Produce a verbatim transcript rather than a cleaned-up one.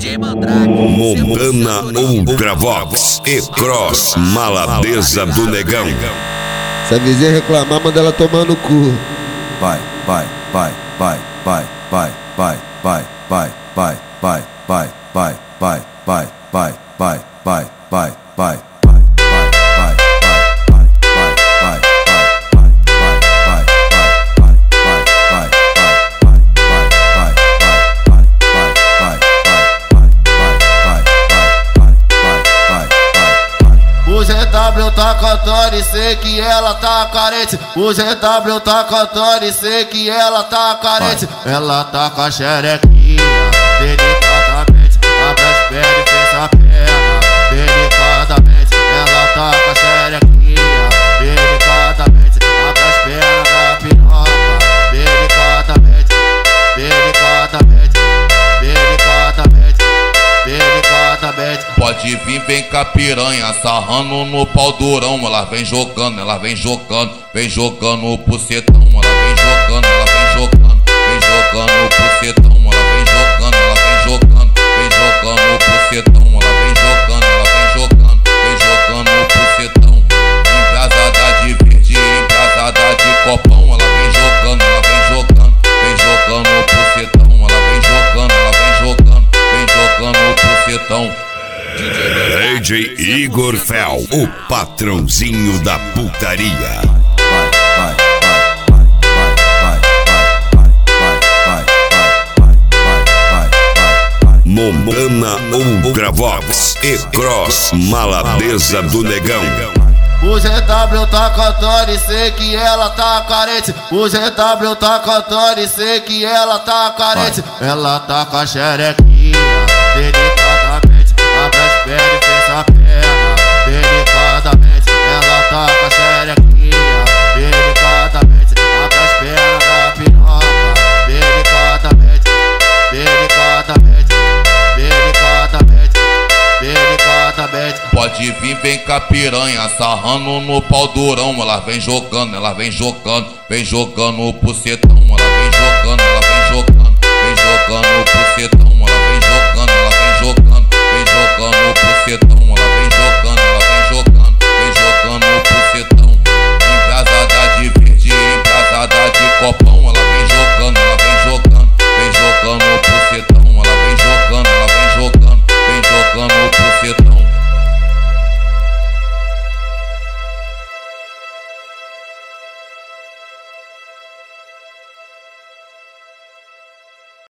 J Mandrake. Montana Ultravox e Cross Maladeza do Negão. Se a vizinha reclamar, manda ela tomar no cu. Vai, vai, vai, vai, vai, vai, vai, vai, vai, vai, vai, vai, vai, vai, vai, vai, vai, vai, vai, vai. O G W tá cantando e sei que ela tá carente. O G W tá cantando e sei que ela tá carente. Ela tá com a xerequinha delicadamente, abre as pernas e fecha a perna delicadamente. Ela tá com a xerequinha delicadamente, abre as pernas da piroca delicadamente, delicadamente, delicadamente, delicadamente. Pode vir, vem com a piranha, sarrando no pau durão. Ela vem jogando, ela vem jogando, vem jogando o pucetão. Ela vem jogando, ela vem jogando, vem jogando o pucetão. Ela vem jogando, ela vem jogando, vem jogando o pucetão. Ela vem jogando, ela vem jogando, vem jogando o pucetão. Embrasada de verde, embrasada de copão. Ela vem jogando, ela vem jogando, vem jogando o pucetão. Ela vem jogando, ela vem jogando, vem jogando o pucetão. D J Igor Fel, o patrãozinho da putaria. Montana Ultravox e Cross Maladeza do Negão. O G W tá cantando e sei que ela tá carente. O G W tá cantando e sei que ela tá carente. Ela tá com a xerequinha delicadamente, abre as pernas e fecha a perna delicadamente. Ela tá com a xerequinha delicadamente, abre as pernas da piroca delicadamente, delicadamente, delicadamente, delicadamente. Pode vir, vem com a piranha, sarrando no pau durão. Ela vem jogando, ela vem jogando, vem jogando o pucetão. Ela vem jogando, ela vem jogando, vem jogando o pucetão. Ela vem jogando, ela vem jogando, vem jogando o pucetão.